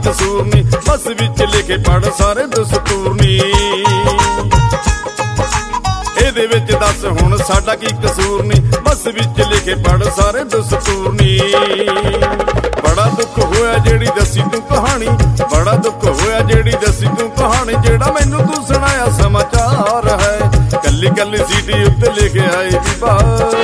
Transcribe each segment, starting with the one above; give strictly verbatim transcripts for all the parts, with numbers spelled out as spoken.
ਕਸੂਰ ਨੀ, ਬੱਸ ਵਿੱਚ ਲਿਖੇ ਪੜ ਸਾਰੇ ਦਸਤੂਰ ਨੀ। ਇਹਦੇ ਵਿੱਚ ਦੱਸ ਹੁਣ ਸਾਡਾ ਕੀ ਕਸੂਰ ਨੀ, ਬੱਸ ਵਿੱਚ ਲਿਖੇ ਪੜ ਸਾਰੇ ਦਸਤੂਰ ਨੀ। ਬੜਾ ਦੁੱਖ ਹੋਇਆ ਜਿਹੜੀ ਦੱਸੀ ਤੂੰ ਕਹਾਣੀ, ਬੜਾ ਦੁੱਖ ਹੋਇਆ ਜਿਹੜੀ ਦੱਸੀ ਤੂੰ ਕਹਾਣੀ, ਜਿਹੜਾ ਮੈਨੂੰ ਤੂੰ ਸੁਣਾਇਆ ਸਮਾਚਾਰ ਹੈ। ਕੱਲੀ ਕੱਲੀ ਸੀਟੀ ਉੱਤੇ ਲਿਖਿਆ ਏ ਬੀਬਾ,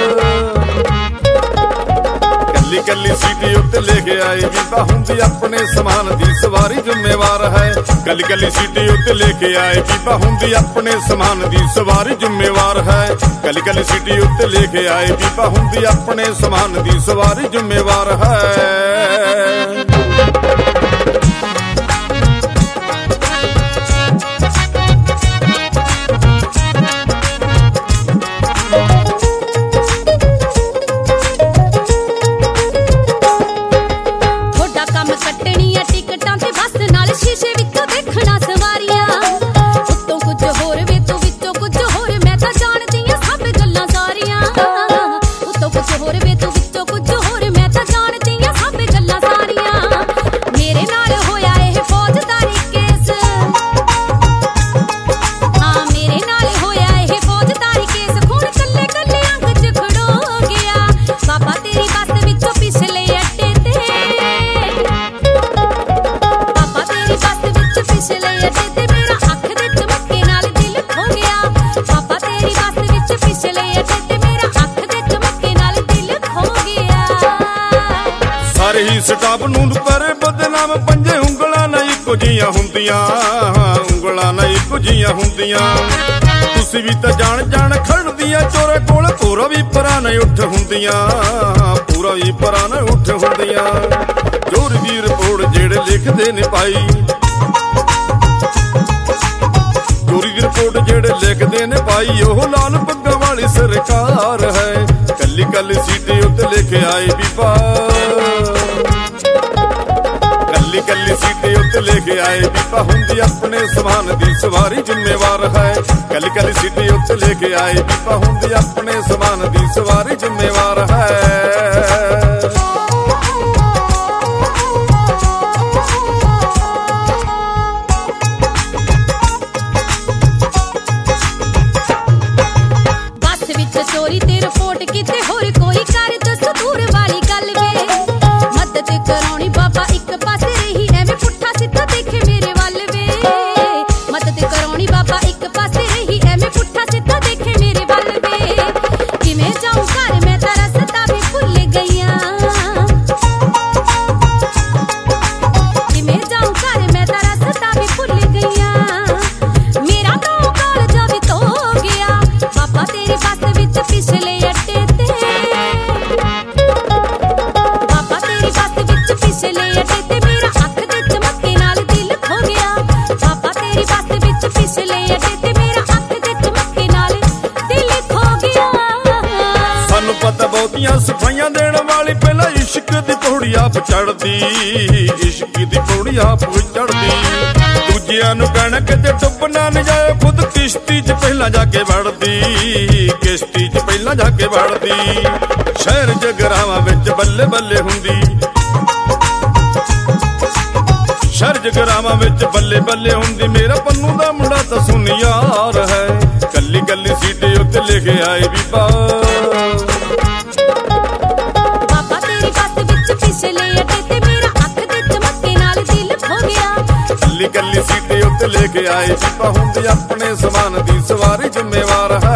ਕੱਲੀ ਕੱਲੀ ਸੀਟੀ ਉੱਤੇ ਲਿਖਿਆ ਏ ਬੀਬਾ, ਹੁੰਦੀ ਆਪਣੇ ਸਮਾਨ ਦੀ ਸਵਾਰੀ ਜ਼ਿੰਮੇਵਾਰ ਹੈ। ਕੱਲੀ ਕੱਲੀ ਸੀਟੀ ਉੱਤੇ ਲਿਖਿਆ ਏ ਬੀਬਾ, ਹੁੰਦੀ ਆਪਣੇ ਸਮਾਨ ਦੀ ਸਵਾਰੀ ਜ਼ਿੰਮੇਵਾਰ ਹੈ। ਕੱਲੀ ਕੱਲੀ ਸੀਟੀ ਉੱਤੇ ਲਿਖਿਆ ਏ ਬੀਬਾ, ਹੁੰਦੀ ਆਪਣੇ ਸਮਾਨ ਦੀ ਸਵਾਰੀ ਜ਼ਿੰਮੇਵਾਰ ਹੈ। ਸ਼ੀਸ਼ੇ ਵਿੱਚੋਂ ਦੇਖਣਾ ਸਵਾਰੀਆਂ, ਉੱਤੋਂ ਕੁਝ ਹੋਰ ਵੇ ਤੂੰ ਵਿੱਚੋਂ ਕੁਝ ਹੋਰ, ਮੈਂ ਤਾਂ ਜਾਣਦੀ ਆ ਸਭ ਗੱਲਾਂ ਸਾਰੀਆਂ। ਉੱਤੋਂ ਕੁਝ ਹੋਰ ਵੇ ਤੂੰ ਵਿੱਚੋਂ ਕੁਝ ਹੋਰ, ਮੈਂ ਤਾਂ ਜਾਣਦੀ ਆ ਸਭ ਗੱਲਾਂ ਸਾਰੀਆਂ। ਮੇਰੇ ਨਾਲ ਹੋਇਆ ਇਹ ਫੌਜਦਾਰੀ ਕੇਸ, ਹਾਂ ਮੇਰੇ ਨਾਲ ਹੋਇਆ ਇਹ ਫੌਜਦਾਰੀ ਕੇਸ, ਖੂਨ ਕੱਲੇ ਕੱਲੇ ਅੰਗ ਚ ਖੜੋ ਗਿਆ। ਬਾਬਾ ਤੇਰੀ ਬੱਸ ਵਿੱਚੋਂ ਪਿਛਲੇ ਅੱਡੇ ਤੇ, ਪਿਛਲੇ ਅੱਡੇ ਤੇ ਮੇਰਾ ਅੱਖ ਦੇ ਚਮਕੇ ਨਾਲ ਦਿਲ ਖੋ ਗਿਆ। ਬਾਬਾ ਤੇਰੀ ਬੱਸ ਵਿੱਚ ਪਿਛਲੇ ਅੱਡੇ ਤੇ ਮੇਰਾ ਅੱਖ ਦੇ ਚਮਕੇ ਨਾਲ ਦਿਲ ਖੋ ਗਿਆ। ਸਾਰੇ ਹੀ ਸਟਾਫ ਨੂੰ ਕਰੇ ਬਦਨਾਮ, ਪੰਜੇ ਉਂਗਲਾਂ ਨਾ ਇੱਕੋ ਜੀਆਂ ਹੁੰਦੀਆਂ, ਉਂਗਲਾਂ ਨਾ ਇੱਕੋ ਜੀਆਂ ਹੁੰਦੀਆਂ। ਤੁਸੀਂ ਵੀ ਤਾਂ ਜਾਣ ਜਾਣ ਖੜਦੀਆਂ, ਚੋਰੇ ਕੋਲ ਪੂਰਾ ਵੀ ਪਰਾਂ ਨਾ ਉੱਠ ਹੁੰਦੀਆਂ, ਪੂਰਾ ਵੀ ਪਰਾਂ ਨਾ ਉੱਠ ਹੁੰਦੀਆਂ। ਚੋਰੀ ਦੀ ਰਿਪੋਰਟ ਜਿਹੜੇ ਲਿਖਦੇ ਨੇ ਭਾਈ, ਚੋਰੀ ਦੀ ਰਿਪੋਰਟ ਜਿਹੜੇ ਲਿਖਦੇ ਨੇ ਭਾਈ, ਉਹ ਲਾਲ ਪੱਗਾਂ ਵਾਲੀ ਸਰਕਾਰ ਹੈ। ਕੱਲੀ ਕੱਲੀ ਸੀਟੀ ਉੱਤੇ ਲਿਖਿਆ ਏ ਬੀਬਾ, ਕੱਲੀ ਕੱਲੀ ਸੀਟੀ ਉੱਤੇ ਲਿਖਿਆ ਏ ਬੀਬਾ, ਹੁੰਦੀ ਆਪਣੇ ਸਮਾਨ ਦੀ ਸਵਾਰੀ ਜ਼ਿੰਮੇਵਾਰ ਹੈ। ਕੱਲੀ ਕੱਲੀ ਸੀਟੀ ਉੱਤੇ ਲਿਖਿਆ ਏ ਬੀਬਾ, ਹੁੰਦੀ ਆਪਣੇ ਸਮਾਨ ਦੀ ਸਵਾਰੀ ਜ਼ਿੰਮੇਵਾਰ ਹੈ। ਚੋਰੀ ਤੇ ਰਿਪੋਰਟ ਕੀਤੇ ਹੋਰ ਕੋਈ ਕਰ ਦਸਤੂਰ ਵਾਲੀ ਗੱਲ ਵੇ, ਮਦਦ ਕਰਾਉਣੀ ਬਾਬਾ ਇੱਕ ਪਾਸੇ ਰਹੀ, ਐਵੇਂ ਪੁੱਠਾ ਸਿੱਧਾ ਦੇਖੇ ਮੇਰੇ ਵੱਲ ਵੇ। ਮਦਦ ਕਰਾਉਣੀ ਬਾਬਾ ਇੱਕ ਪਾਸੇ ਰਹੀ, ਐਵੇਂ ਪੁੱਠਾ ਸਿੱਧਾ ਦੇਖੇ ਮੇਰੇ ਵੱਲ ਵੇ। ਕਿਵੇਂ ਜਾਊਂ ਘਰ ਮੈਂ ਤਾਂ ਰਸਤਾ ਵੀ ਭੁੱਲ ਗਈਆਂ, ਕਿਵੇਂ ਜਾਊਂ ਘਰ ਮੈਂ ਤਾਂ ਰਸਤਾ ਵੀ ਭੁੱਲ ਗਈਆਂ। ਮੇਰਾ ਤਾਂ ਕਾਲਜਾ ਵੀ ਧੋ ਗਿਆ, ਬਾਬਾ ਤੇਰੀ ਬੱਸ ਵਿੱਚ ਪਿਛਲੇ ਅੱਡੇ ਤੇ, ਬਾਬਾ ਤੇਰੀ ਬੱਸ ਵਿੱਚ ਪਿਛਲੇ ਅੱਡੇ ਤੇ ਮੇਰਾ ਅੱਖ ਦੇ ਚਮਕੇ ਨਾਲ ਦਿਲ ਖੋ ਗਿਆ। ਬਾਬਾ ਤੇਰੀ ਬੱਸ ਵਿੱਚ ਪਿਛਲੇ ਅੱਡੇ ਤੇ ਮੇਰਾ ਅੱਖ ਦੇ ਚਮਕੇ ਨਾਲ ਦਿਲ ਖੋ ਗਿਆ। ਸਾਨੂੰ ਪਤਾ ਬਹੁਤੀਆਂ ਸਫਾਈਆਂ ਦੇਣ ਵਾਲੀ, ਪਹਿਲਾਂ ਇਸ਼ਕ ਦੀ ਪੌੜੀ ਆਪ ਚੜਦੀ, ਇਸ਼ਕ ਦੀ ਪੌੜੀ ਆਪ ਚੜਦੀ। ਦੂਜਿਆਂ ਨੂੰ ਕਹਿਣਾ ਕਿਤੇ ਡੁੱਬ ਨਾ ਜਾਏ, ਖੁਦ ਕਿਸ਼ਤੀ 'ਚ ਪਹਿਲਾਂ ਜਾ ਕੇ ਵੜਦੀ, ਕਿਸ਼ਤੀ 'ਚ ਪਹਿਲਾਂ ਜਾ ਕੇ ਵੜਦੀ। ਸ਼ਹਿਰ ਜਗਰਾਵਾਂ ਵਿੱਚ ਬੱਲੇ ਬੱਲੇ ਹੁੰਦੀ, ਸ਼ਹਿਰ ਜਗਰਾਵਾਂ ਵਿੱਚ ਬੱਲੇ ਬੱਲੇ ਹੁੰਦੀ। ਮੇਰਾ ਪੰਨੂ ਦਾ ਮੁੰਡਾ ਤਾਂ ਸੁਨਿਆਰ ਹੈ। ਕੱਲੀ ਕੱਲੀ ਸੀਟੀ ਉੱਤੇ ਲਿਖਿਆ ਏ ਬੀਬਾ, ਬਾਬਾ ਤੇਰੀ ਬੱਸ ਵਿੱਚ ਪਿਛਲੇ ਅੱਡੇ ਤੇ ਮੇਰਾ ਅੱਖ ਦੇ ਚਮਕੇ ਨਾਲ ਦਿਲ ਖੋ ਗਿਆ। ਕੱਲੀ ਕੱਲੀ ਸੀਟੀ ਉੱਤੇ ਲਿਖਿਆ ਏ ਬੀਬਾ, ਹੁੰਦੀ ਆਪਣੇ ਸਮਾਨ ਦੀ ਸਵਾਰੀ ਜ਼ਿੰਮੇਵਾਰ ਹੈ।